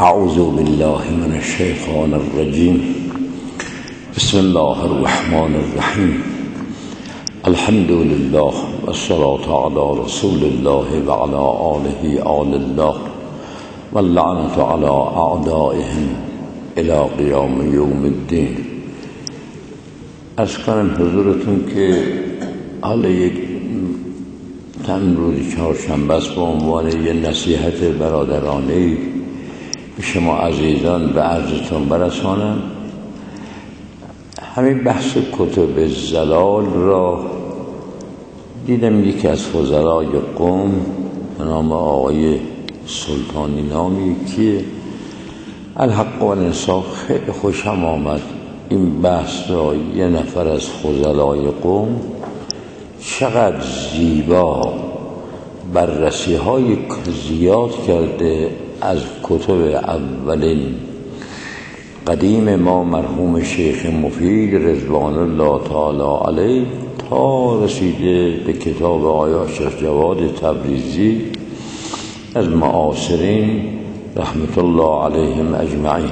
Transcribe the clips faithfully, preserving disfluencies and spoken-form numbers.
اعوذ بالله من الشیطان الرجیم. بسم الله الرحمن الرحیم. الحمد لله والصلاة على رسول الله وعلى آله آل الله واللعنة على اعدائهم الى قیام یوم الدین. از کنم حضورتون که حالا یک چند روز چهارشنبه است به عنوان یه نصیحت برادرانه به شما عزیزان به عرضتون برسانم. همین بحث کتب زلال را دیدم یکی از فضلای قوم به نام آقای سلطانی نامی که الحق و الانصاف خیلی خوشم آمد این بحث را یه نفر از فضلای قوم چقدر زیبا بررسی های زیاد کرده از کتب اولین قدیم ما مرحوم شیخ مفید رضوان الله تعالی علیه تا رسیده به کتاب آیا شیخ جواد تبریزی از معاصرین رحمت الله علیهم اجمعین.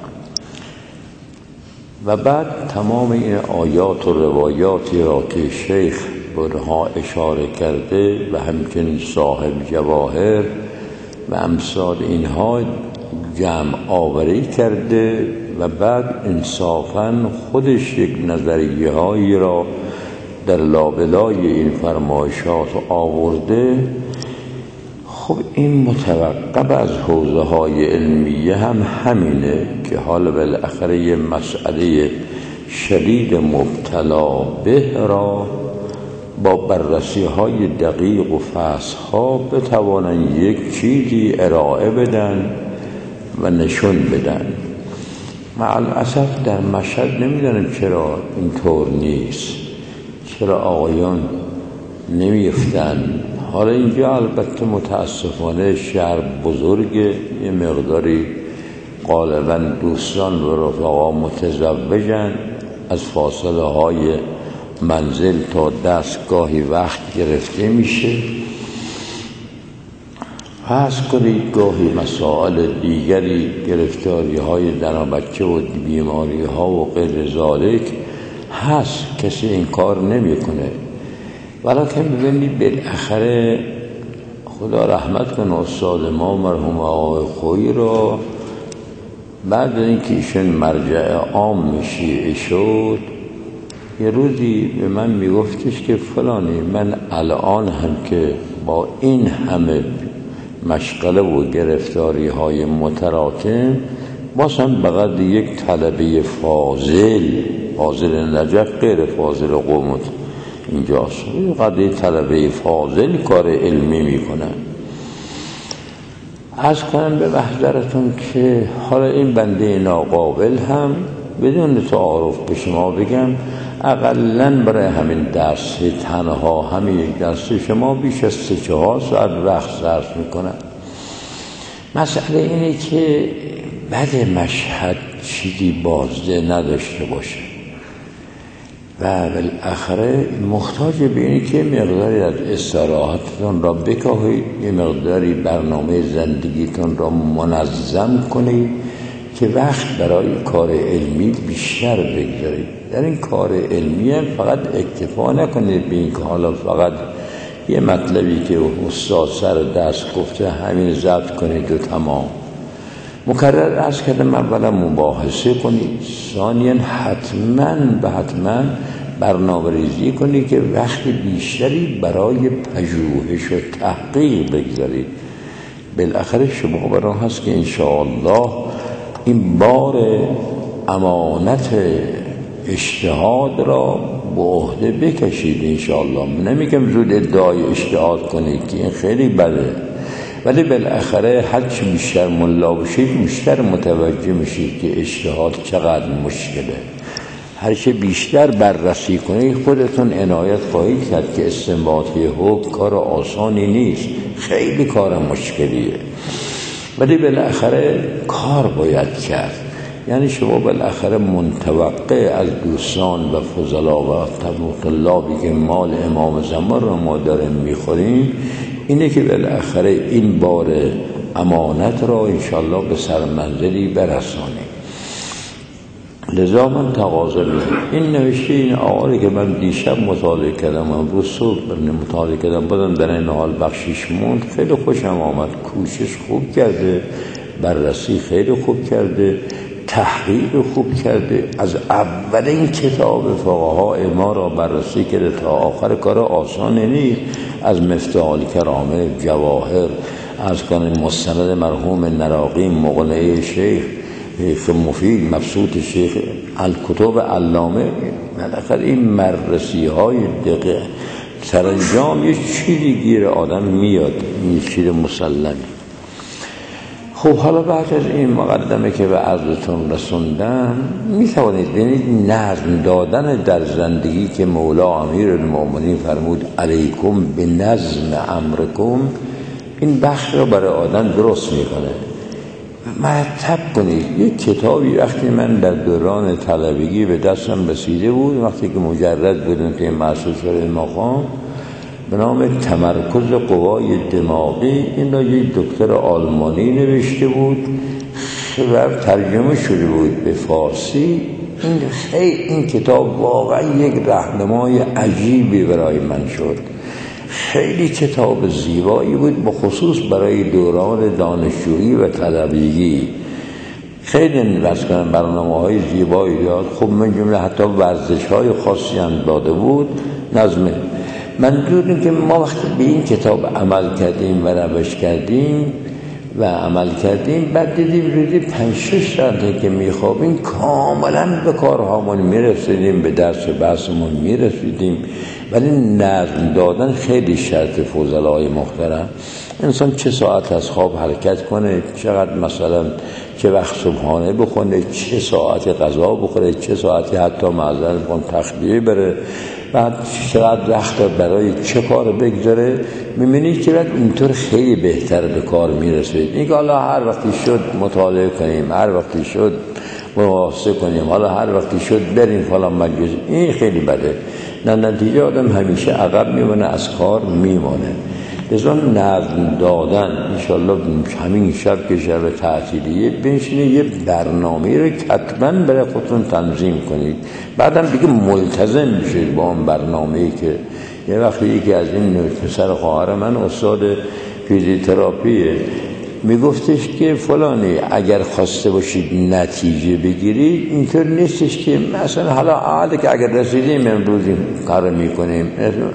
و بعد تمام این آیات و روایاتی را که شیخ برها اشاره کرده و همچنین صاحب جواهر و امثال اینها جمع آوری کرده و بعد انصافاً خودش یک نظریه هایی را در لابلای این فرمایشات آورده. خب این متوقب از حوزه های علمیه هم همینه که حالا بالاخره یه مسئله شدید مبتلا به را با بررسی های دقیق و فصل ها بتوانند یک چیزی ارائه بدن و نشون بدن. مع الاسف در مشهد نمیدونم چرا اینطور نیست، چرا آقایان نمیفتن. حالا اینجا البته متاسفانه شهر بزرگه، یه مقداری غالبا دوستان و رفقا متزوجن، از فاصله های منزل تا دستگاهی وقت گرفته میشه. پس کنید گاهی مسائل دیگری گرفتاری های زن و بچه و بیماری ها و غیر ذالک هست، کسی این کار نمی کنه. ولیکن ببینید بالاخره خدا رحمت کنه استاد ما مرحوم آقای خویی را بعد اینکه ایشون مرجع عام شیعه شد یه روزی به من میگفتش که فلانی من الان هم که با این همه مشغله و گرفتاری های متراکم بازم بقدر یک طلبه فاضل فاضل نجف غیر فاضل قومت اینجاست، قدر طلبه فاضل کار علمی میکنن. از کنم به محضرتون که حالا این بنده ناقابل هم بدون تعارف به شما بگم اقلن برای همین درس تنها همین یک درس شما بیش از سه چهار ساعت وقت صرف میکنن. مسئله اینه که بعد مشهد چیزی بازده نداشته باشه و بالاخره محتاج به اینه که مقداری از استراحتتون را بکاهید، یه مقداری برنامه زندگیتون را منظم کنید که وقت برای کار علمی بیشتر بگذارید. در این کار علمی هم فقط اکتفا نکنید به این که حالا فقط یه مطلبی که استاد سر دست گفته همین ضبط کنید و تمام. مکرر عرض کردم اولا مباحثه کنید، ثانیاً حتماً به حتماً برنامه ریزی کنید که وقت بیشتری برای پژوهش و تحقیق بگذارید. بالاخره شما برای هست که انشاءالله این بار امانت اجتهاد را به عهده بکشید انشاءالله. نمیگم زود ادعای اجتهاد کنید که این خیلی بده، ولی بالاخره هرچی بیشتر ملا بشید بیشتر متوجه میشید که اجتهاد چقدر مشکله. هرچی بیشتر بررسی کنید خودتون عنایت خواهید کرد که استنباط حکم کار آسانی نیست، خیلی کار مشکلیه، ولی بالاخره کار باید کرد. یعنی شما بالاخره منتوقع از دوستان و فضلا و طلابی که مال امام زمان را ما داریم میخوریم اینه که بالاخره این بار امانت را انشالله به سرمنزلی برسانیم. لذا من تقاضا می‌کنم این نوشته این آقایی که من دیشب مطالعه کردم، امروز صبح مطالعه کردم، بازم در این حال بخشیش موند، خیلی خوشم آمد. کوشش خوب کرده، بررسی خیلی خوب کرده، تحقیق خوب کرده، از اولین کتاب فقهای ما را بررسی کرده تا آخر. کار آسان نیست. از مفتاح الکرامه، جواهر، از کنه مستند مرحوم نراقی، مقنعه شیخ شیخ مفید، مبسوط شیخ، الکتب علامه، بالاخره این مرسی های دقیق سرانجام یه چیزی گیر آدم میاد، این چیز مسلمه. خب حالا بعد از این مقدمه که به عرضتون رسوندم، می توانید ببینید نظم دادن در زندگی که مولا امیرالمومنین فرمود علیکم به نظم امرکم، این بخش را برای آدم درست میکنه. مرتب کنید. یک کتابی وقتی من در دوران طلبگی به دستم رسیده بود، وقتی که مجرد بودم که مؤسسه مقام به نام تمرکز قوای دماغی، این را یک دکتر آلمانی نوشته بود و ترجمه شده بود به فارسی. این خیلی این کتاب واقعا یک راهنمای عجیبی برای من شد. خیلی کتاب زیبایی بود، به خصوص برای دوران دانشجویی و طلبگی. خیلی نوشت کنم برنامه‌های زیبایی داد. خب من جمله حتی ورزش‌های خاصی هم داده بود. نظم منظور این که ما وقتی به این کتاب عمل کردیم و روش کردیم و عمل کردیم، بعد دیدیم روزی پنج شش ساعته که میخوابیم کاملا به کارهامون میرسیدیم، به درس بحثمون میرسیدیم. ولی نظم دادن خیلی شرط فضلای محترم. انسان چه ساعت از خواب حرکت کنه، چقدر مثلا چه وقت صبحانه بخونه، چه ساعت غذا بخوره، چه ساعتی حتی معذرت کن تخلیه بره، بعد چقدر وقت برای چه کار بگذاره. می‌بینید که بعد اینطور خیلی بهتر به کار میرسید. این که حالا هر وقتی شد مطالعه کنیم، هر وقتی شد مواصله کنیم، حالا هر وقتی شد بریم فلان مجلس، این خیلی بده. نه، نتیجه آدم همیشه عقب میمونه، از کار میمونه. لذا نظم دادن انشالله همین شب که شب تعطیلیه بنشینید یه برنامه رو حتما برای خودتون تنظیم کنید. بعدم دیگه ملتزم بشید با اون برنامه‌ای که یه وقتی یکی از این پسر خواهر من استاد فیزیوتراپیه میگفتش که فلانی اگر خواسته باشید نتیجه بگیرید، اینطور نیستش که مثلا حالا عاده که اگر رسیدیم امروز این کار میکنیم،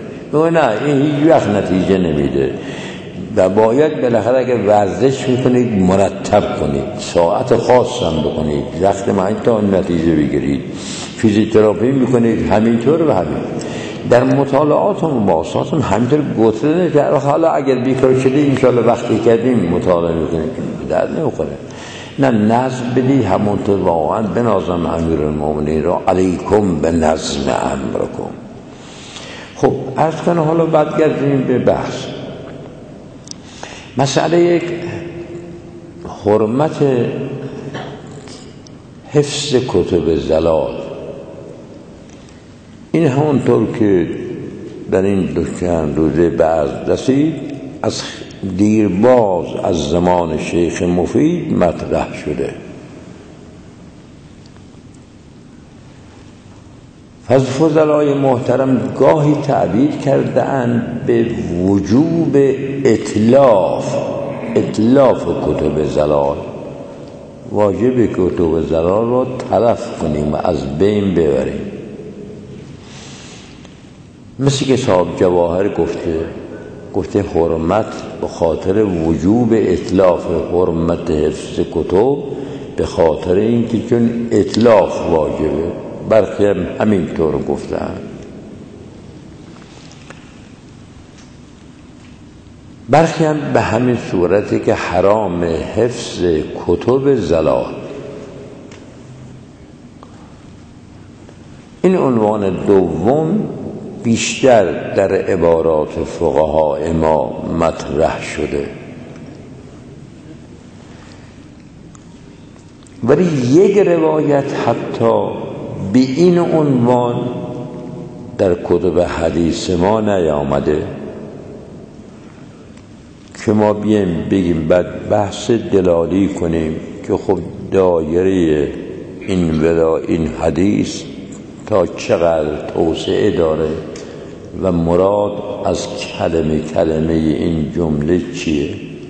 نه این هیچ وقت نتیجه نمیده. و باید بالاخره اگر ورزش میکنید مرتب کنید، ساعت خاص هم بکنید، وقت معین تا نتیجه بگیرید. فیزیوتراپی میکنید همینطور و همین. در مطالعات و مباحثات هم همینطور گوتره که حالا اگر بیکار شده انشالله وقتی کردیم مطالعه میکنید، درد نمیخوره. نه، نظم بدید همونطور واقعا بنازم امیرالمومنین را علیکم به نظم امرکم. خب عرض کنه حالا بعد گردیم به بحث مسئله یک حرمت حفظ کتب زلال. این همونطور که در این دو چند روزه بعض رسید از دیرباز از زمان شیخ مفید مطرح شده. از فضلای محترم گاهی تعبیر کرده اند به وجوب اتلاف اتلاف کتب زلال، واجب کتب زلال را تلف کنیم و از بین ببریم. مثل که صاحب جواهر گفته گفته حرمت به خاطر وجوب اتلاف، حرمت حفظ کتب به خاطر اینکه چون اتلاف واجبه. برخی هم همینطور گفتن. برخی هم به همین صورتی که حرام حفظ کتب زلال. این عنوان دوم بیشتر در عبارات فقهای ما مطرح شده، ولی یک روایت حتی به این عنوان در کتب حدیث ما نیامده که ما بیم بگیم بعد بحث دلالی کنیم که خب دایره این ولا این حدیث تا چقدر توسعه داره و مراد از کلمه کلمه این جمله چیه.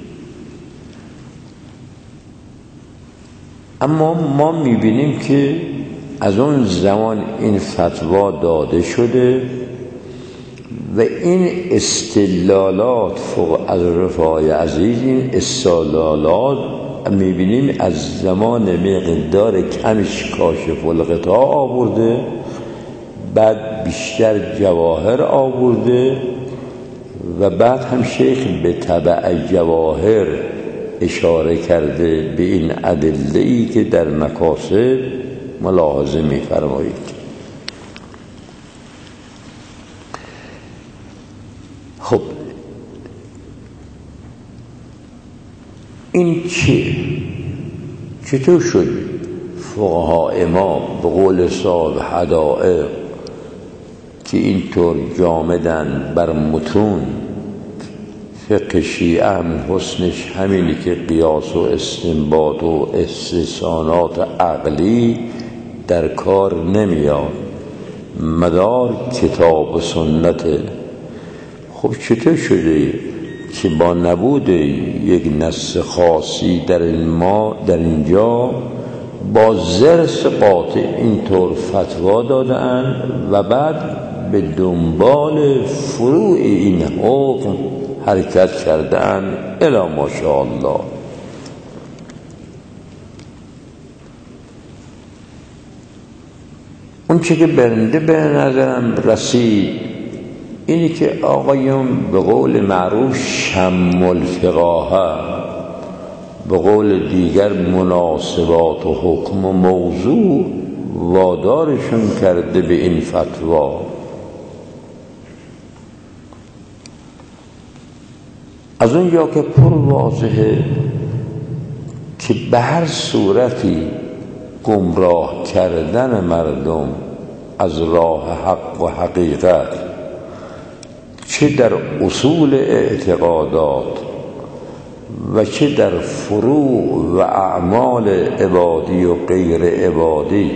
اما ما میبینیم که از اون زمان این فتوا داده شده و این استدلالات فوق از رفاع عزیز، این استدلالات میبینیم از زمان مقدار کمش کاشف الغطا آورده، بعد بیشتر جواهر آورده و بعد هم شیخ به تبع جواهر اشاره کرده به این ادله‌ای که در مکاسب ملاحظه می‌فرمایید. خب این چیه؟ چطور شد فقها ما به قول صاحب حدائق که اینطور جامدن بر متون فقه شیعه هم حسنش همینی که قیاس و استنباط و استثناءات عقلی در کار نمیاد، مدار کتاب و سنته. خب چطور شده که با نبود یک نص خاصی در این ما در اینجا با زرس قاطع اینطور فتوا دادن و بعد به دنبال فروع این حکم حرکت کردن الی ماشاءالله. اون چه که برنده به نظرم رسید اینی که آقایون به قول معروف شم الفقاهه، به قول دیگر مناسبات و حکم و موضوع وادارشون کرده به این فتوا. از اونجا که پر واضحه که به هر صورتی گمراه کردن مردم از راه حق و حقیقت، چه در اصول اعتقادات و چه در فروع و اعمال عبادی و غیر عبادی،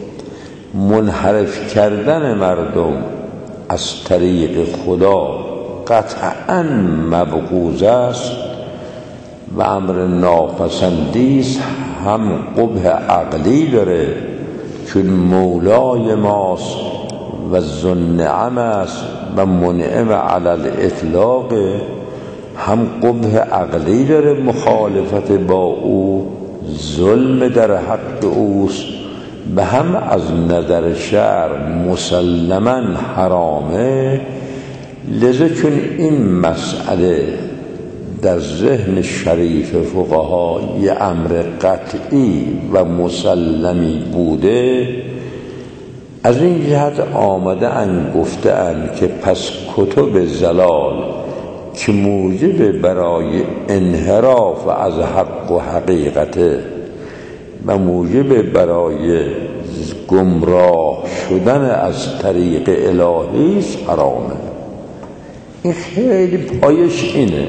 منحرف کردن مردم از طریق خدا قطعاً مبغوض است و امر ناپسندی است، هم قبح عقلی داره چون مولای ماست و ذو النعم است و منعم علی الاطلاق، هم قبح عقلی داره مخالفت با او ظلم در حق اوست، و هم از نظر شرع مسلماً حرامه. لذا چون این مسئله در ذهن شریف فقها یه امر قطعی و مسلمی بوده، از این جهت آمده ان گفته ان که پس کتب زلال که موجب برای انحراف از حق و حقیقته و موجب برای گمراه شدن از طریق الهی حرامه. این خیلی پایش اینه.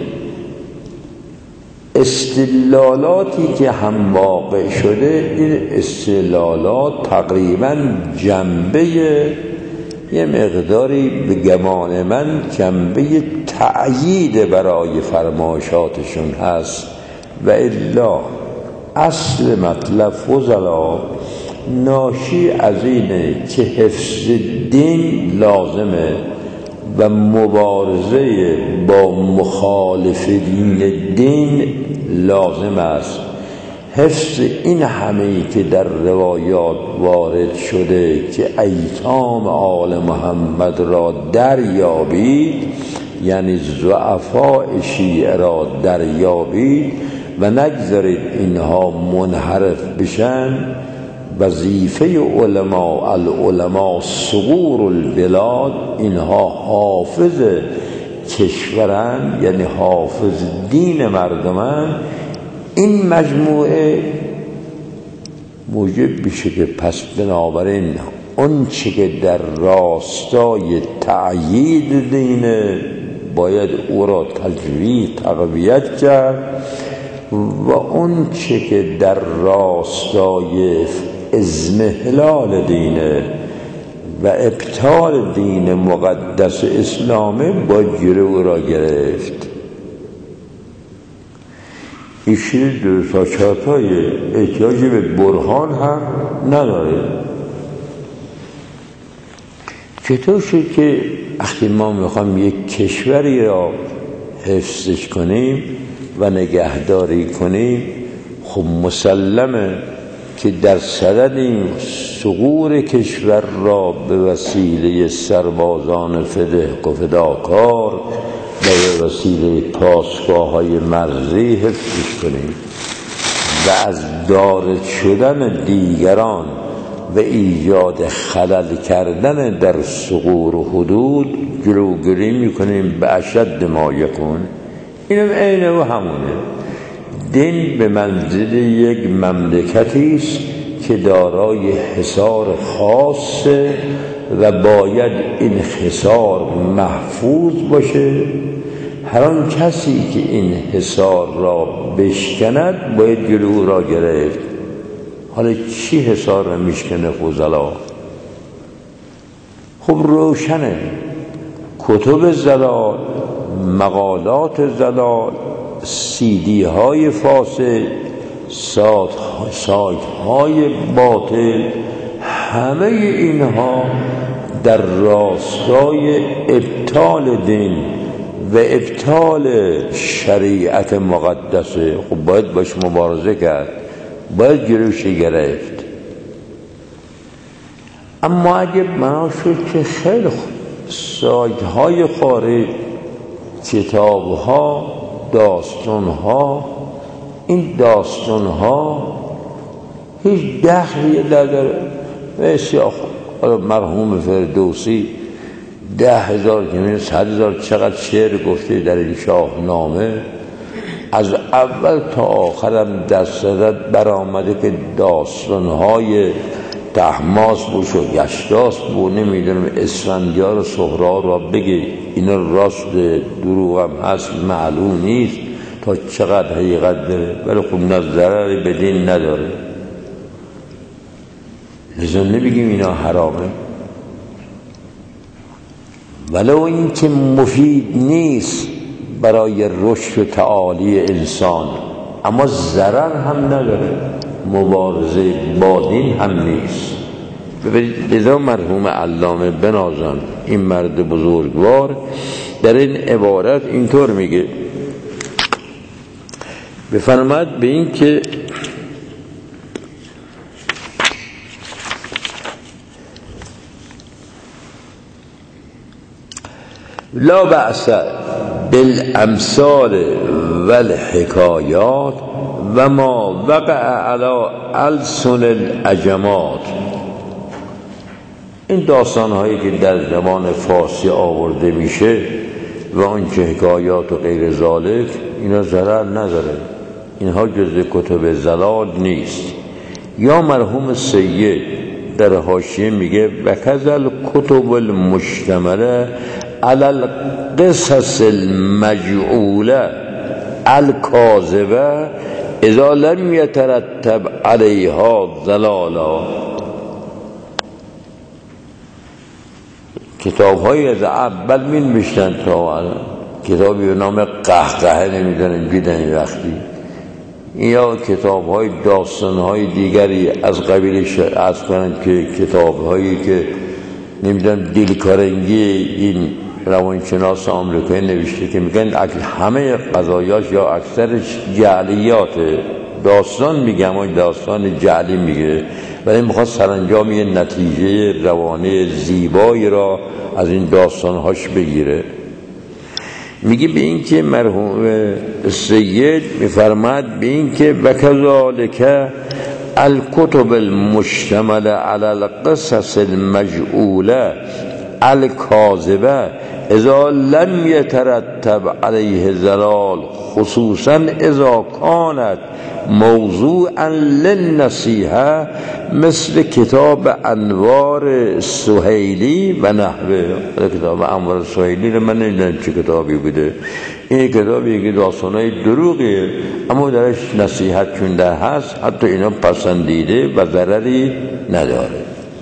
استدلالاتی که هم واقع شده، این استدلالات تقریبا جنبه یه مقداری به گمان من جنبه تأیید برای فرمایشاتشون هست، و الا اصل مطلب فضلا ناشی از اینه که حفظ دین لازمه و مبارزه با مخالفین دین لازم است. حفظ این همه‌ای که در روایات وارد شده که ایتام آل محمد را دریابید، یعنی ضعفاء شیعه را دریابید و نگذارید اینها منحرف بشن. وظیفه علماء العلماء صغور البلاد، اینها حافظ کشورن، یعنی حافظ دین مردمن. این مجموعه موجب بشه که پس بنابراین اون چه که در راستای تأیید دین باید او را تجوید تقویت کرد و اون چه که در راستای اضمحلال دینه و ابطال دین مقدس اسلامه با جلو را گرفت. ایشی دو تا چارتای احتیاجی به برهان هم نداره. چطور شد که وقتی ما میخوام یک کشوری را حفظش کنیم و نگهداری کنیم، خب مسلمه که در صدد این ثغور کشور را به وسیله سربازان فده و فداکار و به وسیله پاسگاه های مرزی حفظش کنیم و از دارد شدن دیگران و ایجاد خلل کردن در ثغور و حدود جلوگیری میکنیم به اشد ما یکون. اینم عین و همونه. دین به منزل یک مملکتی است که دارای حصار خاصه و باید این حصار محفوظ باشه. هر آن کسی که این حصار را بشکند باید جلو را گرفت. حالا چی حصار را میشکنه فضلا؟ خب روشنه، کتب زلال، مقالات زلال، سیدی های فاسد، سایت های باطل، همه اینها در راستای ابطال دین و ابطال شریعت مقدسه. خب باید باش مبارزه کرد، باید جلوش گرفت. اما اگه بنا شد که خیلی سایت های خارج، کتاب ها، داستان ها، این داستان ها هیچ دخلی نداره. مثل مرحوم فردوسی ده هزار جمعه صد هزار چقدر شعر گفته در این شاهنامه، از اول تا آخرم در صدد برآمده که داستانهای طهماسب بود و گشتاسب بود، نمیدونم اسفندیار و سهراب را بگی اینا راست دروغ هم هست معلوم نیست تا چقدر حقیقت داره، ولی خب نظره به دین نداره. لذا نبگیم اینا حرامه، ولو این که مفید نیست برای رشد و تعالی انسان، اما ضرر هم نداره، مبارزه با دین هم نیست. ببینید لذا مرحوم علامه بنازم این مرد بزرگوار در این عبارت اینطور میگه، بفرماد به این که لا بأس بالامثال والحکایات و ما وقع علی السن العجمات. این داستان هایی که در زبان فارسی آورده میشه و اون که حکایات و غیر ذالک، اینا ضرر نداره، اینها جز کتب زلال نیست. یا مرحوم سید در حاشیه میگه و کذل کتب المشتمله علی القصص المجعوله الکاذبه اذا لم یترتب علیها ضلالا. کتاب های از اول مین بشتن تا کتابی به نام قهقهه نمیدونم بیدن وقتی، یا کتاب های داستان های دیگری از قبیلش از کنند که کتاب هایی که نمیدونم دلکارنگی این روانشناس آمریکایی نوشته که میگن همه قضایاش یا اکثرش جعلیات داستان میگه، اما داستان جعلی میگه، ولی میخواد سرانجام یه نتیجه روانه زیبایی را از این داستانهاش بگیره. میگه به این که مرحوم سید میفرماد به این که و کذالک الکتب المشتمله علی القصص المجعوله الکاذبه اذا لم یترتب علیه ضلال خصوصا اذا کانت موضوعا للنصیحه مثل کتاب انوار سهیلی و نحوه. کتاب انوار سهیلی رو من نمیدونم چه کتابی بوده، این کتابی که داستانای دروغیه اما درش نصیحت کنده هست، حتی اینا پسندیده و ضرری نداره.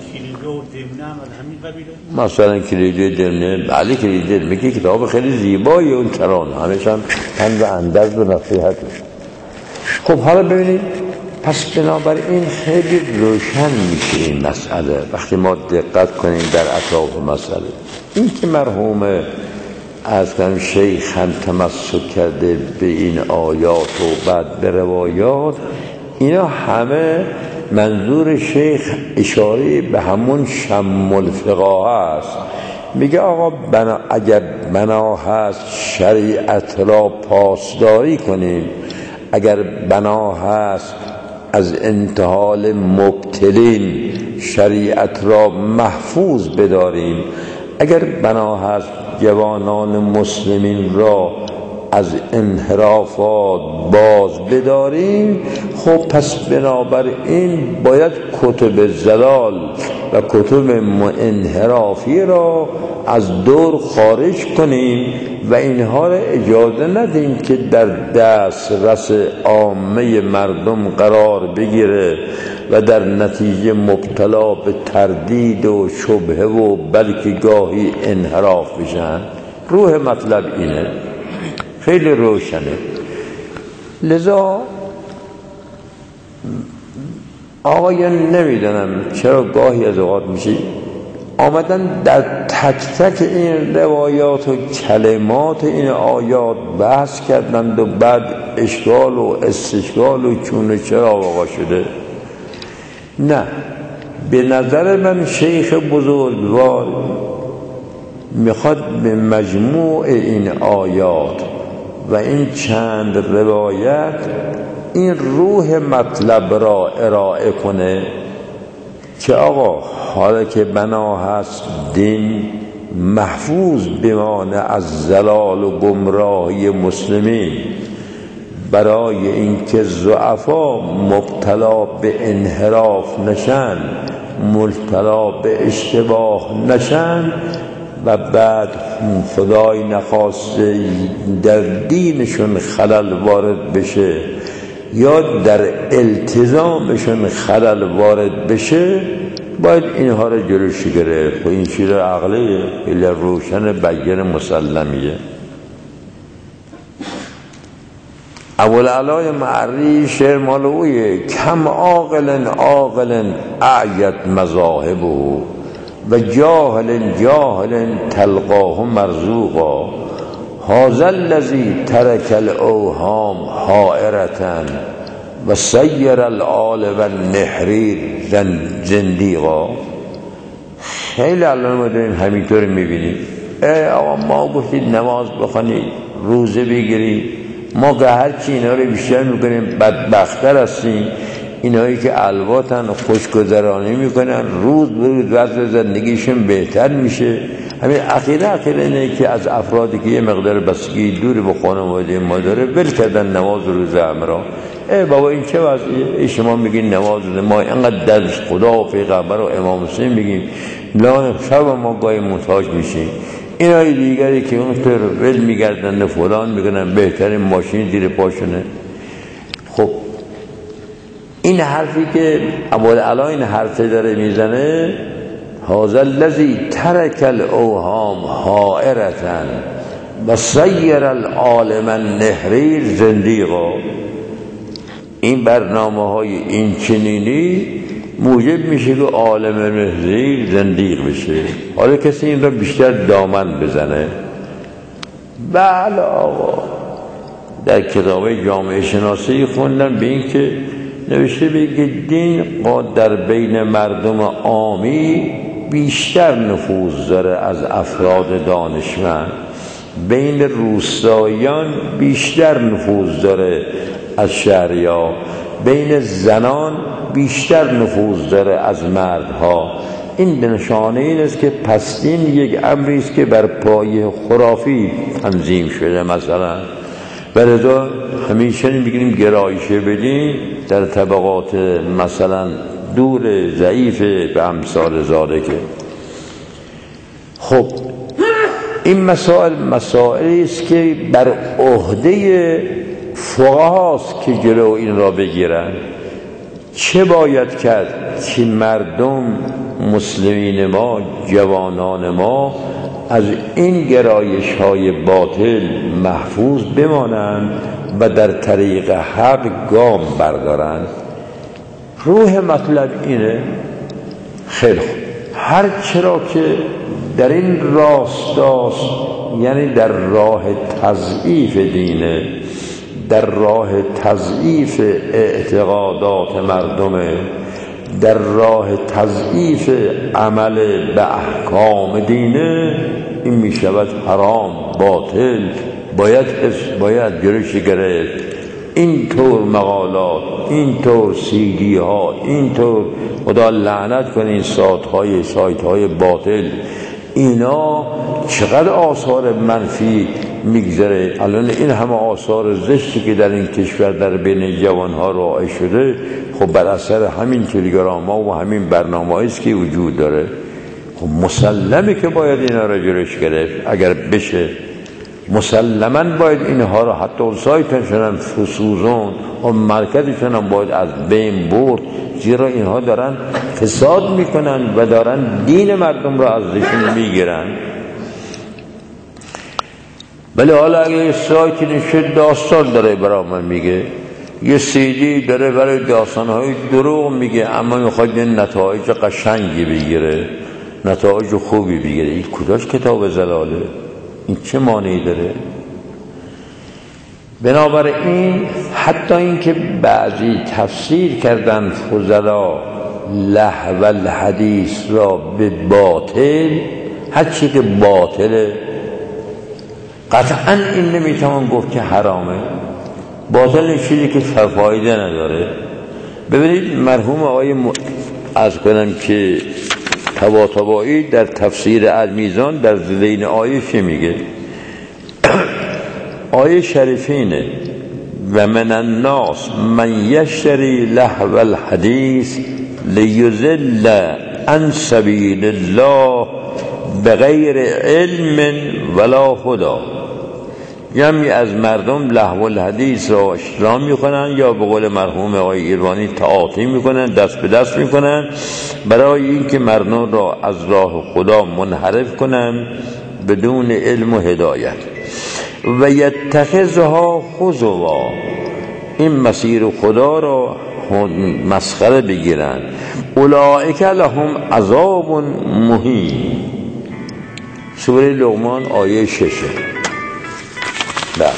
مثلا کلیدی دمنه، بله کلیدی دمنه که کتاب خیلی زیبایی، اون کران همیشه هم پند و اندرز و نصیحت. خب حالا ببینید، پس بنابراین خیلی روشن میشه این مسئله وقتی ما دقت کنیم در اطراف مسئله. این که مرحوم از کنم شیخ هم تمسک کرده به این آیات و بعد به روایات، اینا همه منظور شیخ اشاره به همون شم الفقاه است. میگه آقا بنا اگر بنا هست شریعت را پاسداری کنیم، اگر بنا هست از انتحال مبتلین شریعت را محفوظ بداریم، اگر بنا هست جوانان مسلمین را از انحرافات باز بداریم، خب پس بنابراین باید کتب زلال و کتب انحرافی را از دور خارج کنیم و اینها را اجازه ندیم که در دست رس عامه مردم قرار بگیره و در نتیجه مبتلا به تردید و شبهه و بلکه گاهی انحراف بشن. روح مطلب اینه، خیلی روشنه. لذا آقایان نمیدونم چرا گاهی از اوقات میشه آمدن در تک تک این روایات و کلمات این آیات بحث کردند و بعد اشکال و استشکال و چون چرا واقع شده. نه، به نظر من شیخ بزرگوار میخواد به مجموع این آیات و این چند روایت این روح مطلب را ارائه کنه که آقا حالا که بنا هست دین محفوظ بمانه از زلال و گمراهی مسلمین، برای اینکه ضعفا مبتلا به انحراف نشن، مبتلا به اشتباه نشن و بعد خدای نخواسته در دینشون خلل وارد بشه یا در التزامشون خلل وارد بشه، باید اینها رو جلوش گرفت. و این چیز عقلیه، خیلی روشن بین مسلمیه. ابوالعلا معری شعر مال اویه، کم عاقل عاقل اعیت مذاهبه و جاهل جاهل تلقاه مرزوقا، هذا الذی ترک الاوهام حائرة و سیر الآل و النحریر زندیقا. خیلی الان ما داریم همینطور میبینیم. ای آقا ما گفتید نماز بخونید، روزه بگیرید، ما که هرچی اینا رو بیشتر میکنیم بدبختر هستیم. اینایی که الواتن خوشگذرانی میکنن روز به روز وضع زندگیشون بهتر میشه. همین عقیده عقیده اینه که از افرادی که یه مقدار بستگی دور به خانواده ما داره ول کردن نماز روزه امرا. ای بابا این چه وضعیه؟ شما میگین نماز روزه، ما اینقدر در خدا و پیغمبر و امام حسین میگیم، لان شب ما گاهی محتاج میشیم. اینای دیگری که اون طور ول میگردن فلان میکنن بهترین ماشین زیر پاشونه. خب این حرفی که ابوالعلا این حرفی داره میزنه، هذا الذی ترک الاوهام حائرة و سیر العالم النحریر زندیقا، این برنامه های این چنینی موجب میشه که عالم نحریر زندیق بشه. حالا کسی این را بیشتر دامن بزنه. بله آقا، در کتاب جامعه شناسی خوندم به این که نوشته بگه دین در بین مردم عامی بیشتر نفوذ داره از افراد دانشمند، بین روستاییان بیشتر نفوذ داره از شهریان، بین زنان بیشتر نفوذ داره از مردها، این نشانه این است که پس این یک امری است که بر پایه خرافی تنظیم شده. مثلا ولذا همیشه میگیم گرایشه بدین در طبقات مثلا دور ضعیف به امثال ذالکه. خب این مسائل مسائلی است که بر عهده فقهاست که جلو این را بگیرن. چه باید کرد که مردم مسلمین ما، جوانان ما از این گرایش های باطل محفوظ بمانند و در طریق حق گام بردارند؟ روح مطلب اینه. خیلی خوب، هر چرا که در این راستاست، یعنی در راه تضعیف دینه، در راه تضعیف اعتقادات مردمه، در راه تضعیف عمل به احکام دینه، این می شود حرام، باطل، باید باید جلوش گرفت. این طور مقالات، این طور سیدی ها، این طور خدا لعنت کنه این سایت های سایت های باطل، اینا چقدر آثار منفی میگذره. الان این همه آثار زشتی که در این کشور در بین جوان ها رائج شده، خب بر اثر همین تلگرام ها و همین برنامه است که وجود داره. خب مسلمه که باید اینا را جلوش گرفت اگر بشه. مسلماً باید اینها را حتی سایتشون هم فسوزون و مرکزشون هم باید از بین برد، زیرا اینها دارن فساد میکنن و دارن دین مردم را ازشون میگیرن. ولی حالا اگه یه سایتی نشد داستان داره برای من میگه، یه سیدی داره برای داستانهای دروغ میگه، اما میخواد یه نتایج قشنگی بگیره، نتایج خوبی بگیره، این کداش کتاب زلاله؟ این چه مانعی داره؟ بنابراین حتی این که بعضی تفسیر کردن فضلا لهو الحدیث را به باطل، هر چی که باطله قطعا این نمیتوان گفت که حرامه. باطل چیزی که فایده نداره. ببینید مرحوم آقای م... از کنم که طباطبایی در تفسیر المیزان در ذیل آیه چه میگه؟ آیه شریفینه و من الناس من یشتری لهو الحدیث لیضل عن سبیل الله بغیر علم ولا هدی. یعنی از مردم لهو الحدیث را اشترا میکنن، یا به قول مرحوم آقای ایرانی تعاطی میکنن، دست به دست میکنن برای اینکه مردم را از راه خدا منحرف کنن بدون علم و هدایت. و یتخذها هزوا، این مسیر خدا را مسخره بگیرن. اولئک لهم عذاب مهین. سوره لقمان آیه شش. بله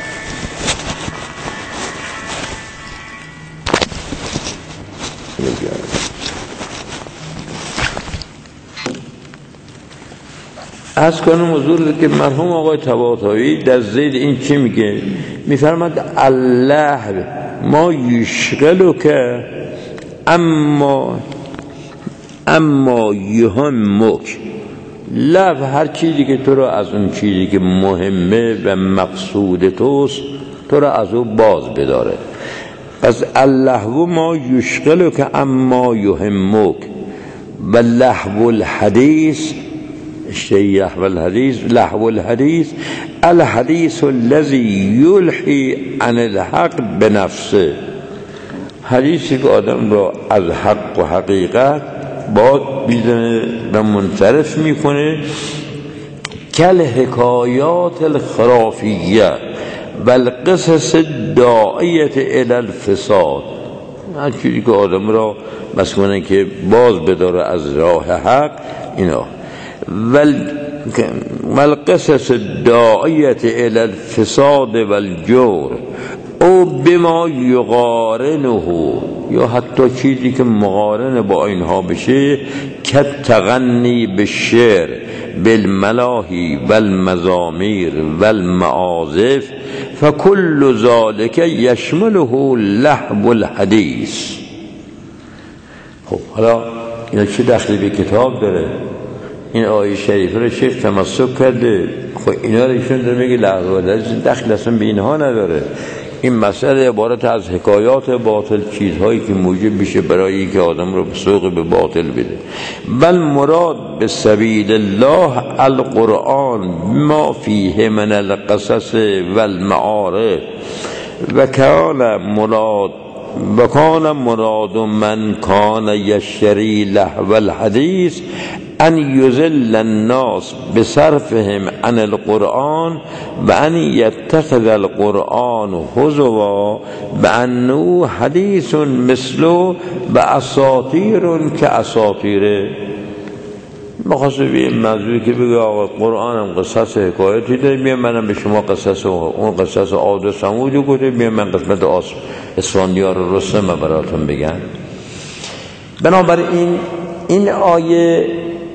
از کنم حضور که مرحوم آقای طباطبایی در ذیل این چی میگه؟ میفرماد الله ما یشغلو که اما اما یهمک، لو هر چیزی که تو را از اون چیزی که مهمه و مقصود توست تو را از او باز بداره. پس اللهو ما یشغلو که اما یهمک و لهو الحدیث، اشتهی لهو الحدیث، لهو الحدیث الحدیث الذی یلحی عن الحق بنفسه، حدیثی که آدم را از حق و حقیقت باد بیزنه و منصرف میکنه. کل حکایات الخرافیه و القصص داعیت الی الفساد، هر چیزی که آدم را بس کنه که باز بداره از راه حق، اینا. والقصص داعیت الی الفساد و الجور او بما یقارنه، یا حتی چیزی که مقارن با اینها بشه، که تغنی بالشعر بالملاهی والمزامیر والمعازف فکل ذالک یشمله لهو الحدیث. خب حالا اینا چه دخلی به کتاب داره؟ این آیه شریفه رو شیخ تمسک کرده، خب اینا رو ایشون داره میگه لغو دخل اصلا به اینها نداره. این مسئله عبارت از حکایات باطل، چیزهایی که موجب میشه برای اینکه آدم رو سوق به باطل بده. بل مراد به سبیل الله القرآن ما فیه من القصص والمعارف و کان مراد و کان مراد من کان یشتری لهو الحدیث ان یذل الناس بصرفهم عن القرآن و ان یتخذ القرآن هزوا بانه حدیث مثله و اساطیر که اساطیره. مخاطب این موضوعی که بگه آقا قرآن هم قصص حکایتی داره، میام منم به شما قصص اون قصص عاد و ثمود گفته، میام من قسمت اسفندیار و رستم براتون بگم. بنابراین این آیه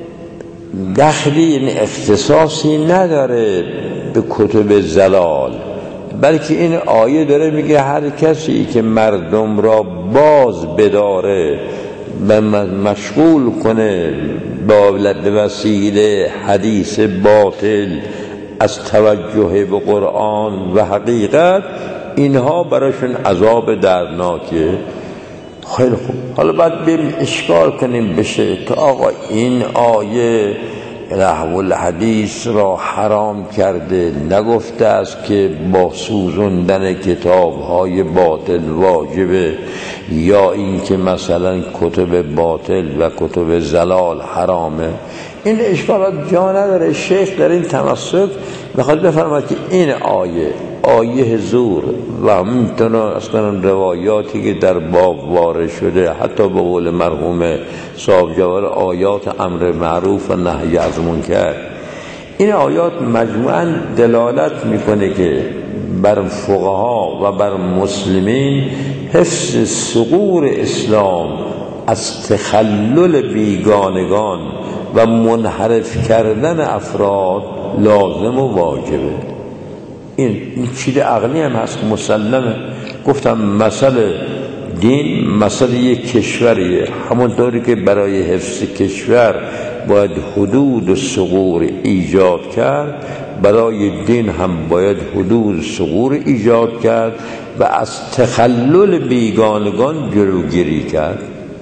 دخلی یعنی اختصاصی نداره به کتب زلال، بلکه این آیه داره میگه هر کسی که مردم را باز بداره و مشغول کنه با وسیله حدیث باطل از توجه به قرآن و حقیقت، اینها براشون عذاب دردناکه. خیلی خوب، حالا باید بریم اشکال کنیم بشه که آقا این آیه لهو الحدیث را حرام کرده، نگفته است که با سوزوندن کتاب‌های باطل واجبه، یا این که مثلا کتب باطل و کتب زلال حرامه. این اشکالات جا نداره. شیخ در این تمسک میخواد بفرماید که این آیه آیه زور و همینطور اصلا روایاتی که در باب وارد شده، حتی به قول مرحوم صاحب جواهر آیات امر معروف و نهی از منکر، این آیات مجموعاً دلالت میکنه که بر فقها و بر مسلمین حفظ ثغور اسلام از تخلل بیگانگان و منحرف کردن افراد لازم و واجبه. این, این چیز عقلی هم هست، مسلمه. گفتم مسئله دین مسئله یک کشوریه، همونطوری که برای حفظ کشور باید حدود و ثغور ایجاد کرد، برای دین هم باید حدود و ثغور ایجاد کرد و از تخلل بیگانگان جلوگیری کرد.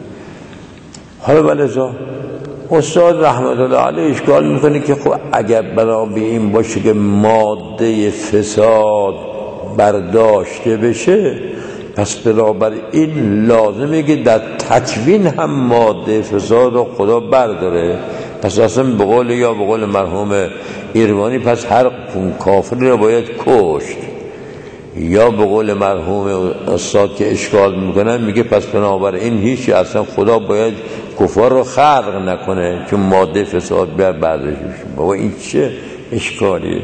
حالا بلزا استاد رحمت الله علیه اشکال میکنه که خب اگر بنا به این باشه که ماده فساد برداشته بشه، پس بنابر این لازمه که در تکوین هم ماده فساد رو خدا برداره. پس اصلا به قول یا به قول مرحوم ایروانی پس هر کافری رو باید کشت، یا به قول مرحوم استاد که اشکال میکنن میگه پس بنابر این هیچی، اصلا خدا باید کفار رو خلق نکنه چون ماده فساد بیار برداشته بشه. بابا این چه اشکالیه؟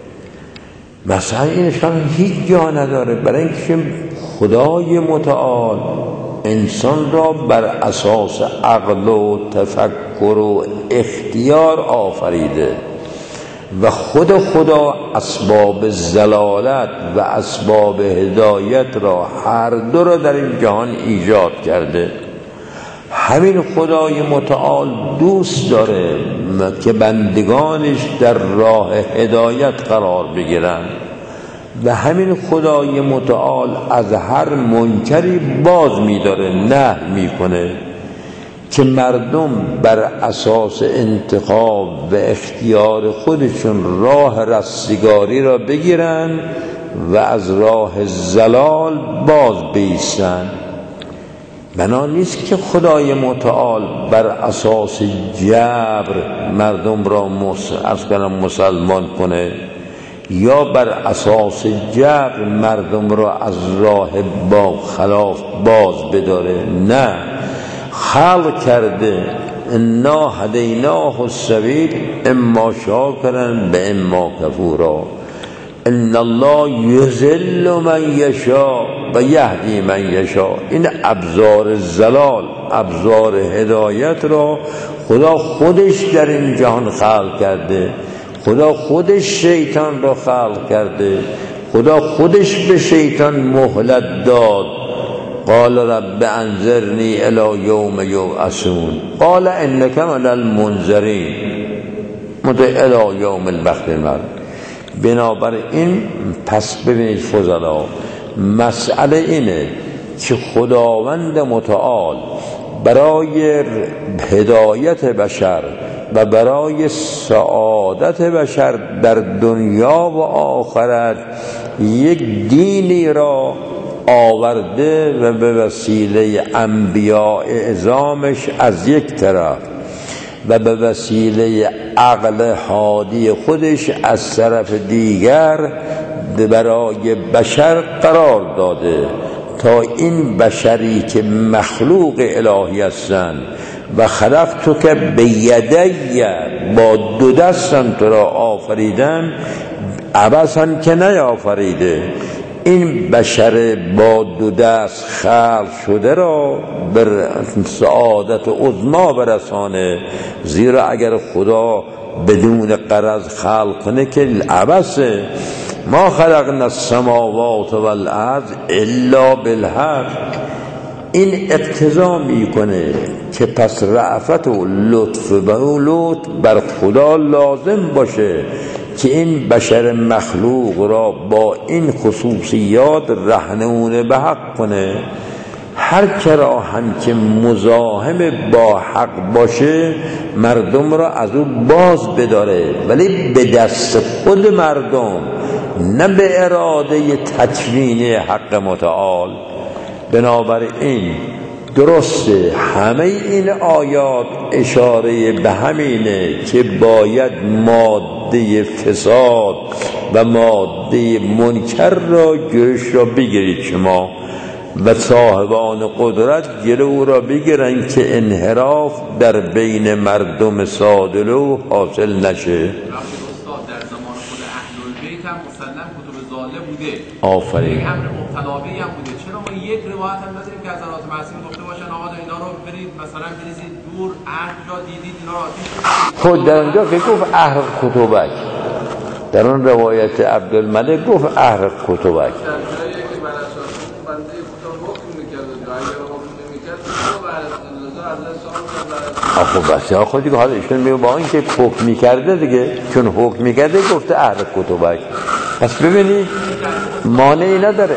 مثلا این اشکال هیچ جا نداره، برای اینکه خدای متعال انسان را بر اساس عقل و تفکر و اختیار آفریده و خود خدا اسباب زلالت و اسباب هدایت را هر دو را در این جهان ایجاد کرده. همین خدای متعال دوست داره که بندگانش در راه هدایت قرار بگیرن و همین خدای متعال از هر منکری باز می‌داره، نهی میکنه که مردم بر اساس انتخاب و اختیار خودشون راه رستگاری را بگیرن و از راه زلال باز بایستن. بنا نیست که خدای متعال بر اساس جبر مردم را مسلمان کنه یا بر اساس جبر مردم را از راه با خلاف باز بداره. نه، خلق کرده انا هدیناه السبیل اما شاکرا به اما کفورا، ان الله یضل من یشاء و یهدی من یشاء. این ابزار زلال، ابزار هدایت را خدا خودش در این جهان خلق کرده. خدا خودش شیطان را خلق کرده، خدا خودش به شیطان مهلت داد. قال رب انظرنی الی یوم یبعثون قال انک من المنذرین مدع الی یوم الوقت المعلوم. بنابراین پس ببینید فضلا، مسئله اینه که خداوند متعال برای هدایت بشر و برای سعادت بشر در دنیا و آخرت یک دینی را آورده و به وسیله انبیاء اعظامش از یک طرف و به وسیله عقل هادی خودش از طرف دیگر برای بشر قرار داده تا این بشری که مخلوق الهی هستند و خلقت که به یدی با دو دستم تو را آفریدم عبثاً که نیافریده، این بشر با دو دست خلق شده را بر سعادت عظما برسانه، زیرا اگر خدا بدون غرض خلق کنه که عبثه. ما خلقنا السماوات والارض الا بالحق. این اقتضا میکنه که پس رأفت و لطف و لطف بر خدا لازم باشه که این بشر مخلوق را با این خصوصیات رهنمون به حق کنه. هر کرا هم که مزاحم با حق باشه مردم را از او باز بداره، ولی به دست خود مردم، نه به اراده تکوینی حق متعال. بنابراین درسته همه این آیات اشاره به همینه که باید ماده فساد و ماده منکر را گرش را بگیرید شما و صاحبان قدرت گره او را بگیرن که انحراف در بین مردم سادلو حاصل نشه. آفرین. یک امر مبتلابی هم بوده. چرا ما یک روایت هم نداریم که از حضرت معصوم گفته باشن آقا اینا رو برید مثلا بریزید دور، هر جا دیدید اینا رو آتیش بزنید؟ خود در اونجا که گفت اهل کتبک، در اون روایت عبدالملک گفت اهل کتبک. در جایی که براساس بنده خدا حکم میکرد و اگر حکم نمیکرد تو براساس از شام آخو بس یا خودی که حالا ایشون میگه با این که حکم میکرده دیگه، چون حکم میکرده گفته اهل کتبک. پس ببینید مانعی نداره.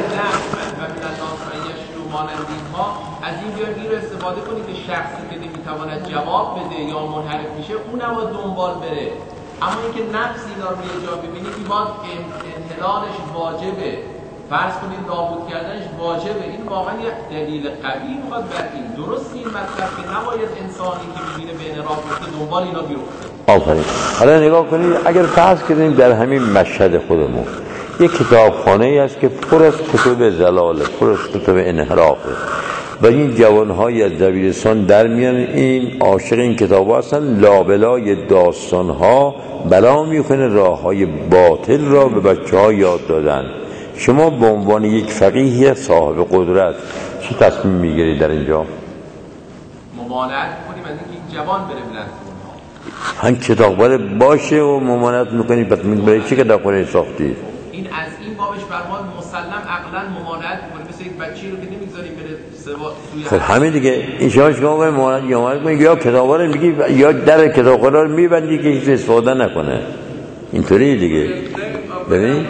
از این جایی رو استفاده کنید که شخصی که نمیتواند جواب بده یا منحرف میشه اون نباید دنبال بره، اما اینکه نفس اینا رو یه جا ببینید که باید انحلالش واجبه، فرض کنید نابود کردنش واجبه. این واقعا یک دلیل قوی میخواد بر این. درست این مطلب که نباید انسانی که میبینه به انحراف میفته دنبال اینا بیفته. آفرین. حالا نگاه کنید اگر فرض کنیم در همین مشهد خودمون یک کتابخانه ای است که پر از کتب زلاله، پر از کتب انحرافه و این جوانهای از دبیرستان در میان این عاشق این کتاب هستن، لابلای داستان ها بلا میکنه راه های باطل را به بچه ها یاد دادن. شما به عنوان یک فقیه صاحب قدرت چه تصمیم میگیرید در اینجا؟ ممانعت میکنیم از اینکه این جوان بره بلند اونها. هم کتابخانه باشه و ممانعت میکنید، پس برای چی کتابخانه ساختید؟ این از این بابش فرمان مسلم عقلا ممانعت میکنه، مثل یک بچه‌ای رو که نمیذاریم بره سوا سوی. خب همین دیگه این شما شما باید ممانعت یا ممانعت کنید یا کتابخانه میگی یا در کتابخانه رو میبندی که هیچ استفاده نکنه. اینطوری دیگه. ببین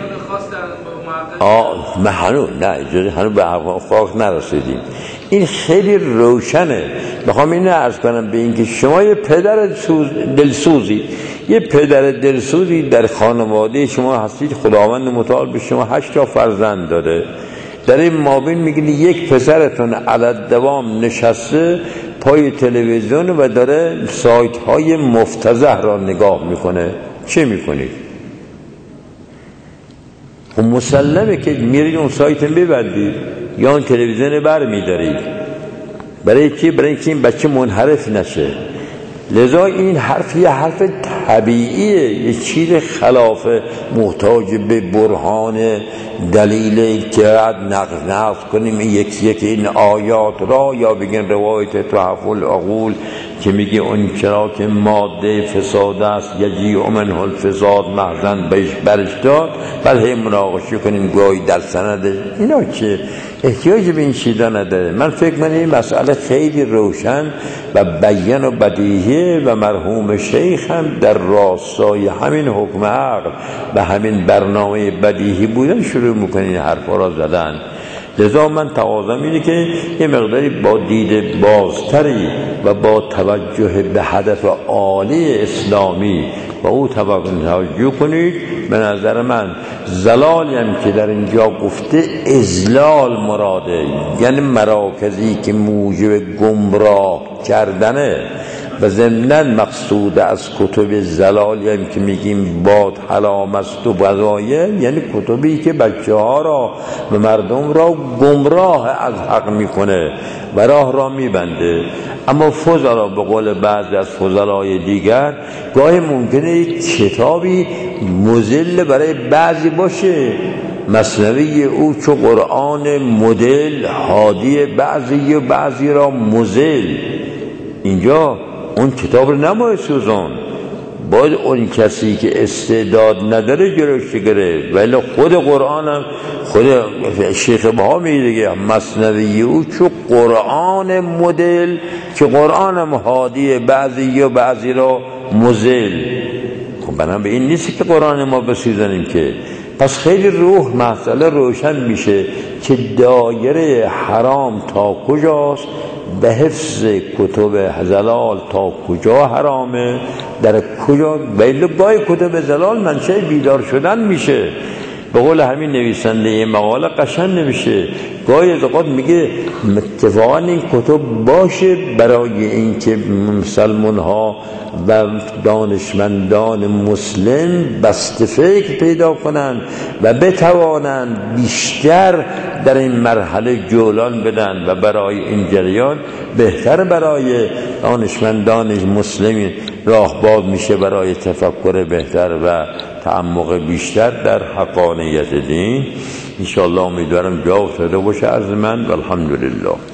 آه من هنوز نه اجازه هنوز به افاق نرسیدیم. این خیلی روشنه. میخوام اینو عرض کنم به این که شما یه پدر سوز دلسوزی یه پدر دلسوزی در خانواده شما هستید. خداوند متعال به شما هشت تا فرزند داده. در این مابین میگید یک پسرتون علت دوام نشسته پای تلویزیون و داره سایت های مفتضح را نگاه میکنه. چه میکنید؟ خب مسلمه که میرید اون سایت ببندید یا اون تلویزیون بر میدارید. برای چی؟ برای اینکه این بچه منحرف نشه. لذا این حرف یه حرف طبیعیه، یه چیز خلاف محتاج به برهان دلیل که نقض نقض کنیم یکی یکی این آیات را یا بگن روایت تحف العقول که میگه اون چرا که ماده فساد است یجیع منه الفساد محضن بهش برش داد بله مناقشه کنیم گاهی در سند اینا. که احتیاج به این چیزا نداره. من فکر کنم این مسئله خیلی روشن و بیان و بدیهیه و مرحوم شیخ هم در راستای همین حکم عقل و همین برنامه بدیهی بودن شروع میکنه این حرفا را زدن. لذا من تقاضام اینه که یه مقداری با دید بازتری و با توجه به هدف عالی اسلامی و او توجه کنید. به نظر من زلالی هم که در اینجا گفته ازلال مراده، یعنی مراکزی که موجب گمراه کردنه و ضمناً مقصود از کتب زلالی هم که میگیم باد حلام است و بضایه، یعنی کتبی که بچه ها را و مردم را گمراه از حق میکنه و راه را میبنده. اما فضلا به قول بعضی از فضلای دیگر گاهی ممکنه کتابی مضل برای بعضی باشه، مثنوی او چو قرآن مدل هادی بعضی و بعضی را مضل. اینجا اون کتاب رو نمای سوزان، باید اون کسی که استعداد نداره جلوش گره. ولی خود قرآن هم خود شیخ بها میگه مثنوی او چو قرآن مدل که قرآن هم هادی بعضی و بعضی را مضل. خب بنام به این نیست که قرآن ما بسوزانیم که. پس خیلی روح مسئله روشن میشه که دایره حرام تا کجاست، به حفظ کتب زلال تا کجا حرامه، در کجا بیل گاهی کتب زلال منشأ بیدار شدن میشه. به قول همین نویسنده این مقاله قشنگ نمیشه، گاهی از اوقات میگه اتفاقا این کتب باشه برای اینکه مسلمان ها و دانشمندان مسلم بسته فکر پیدا کنند و بتوانند بیشتر در این مرحله جولان بدن و برای این جریان بهتر برای دانشمندان مسلم راه باز میشه برای تفکر بهتر و تعمق بیشتر در حقانیت دین. انشاءالله امیدوارم جواب شده باشه از من و الحمدلله.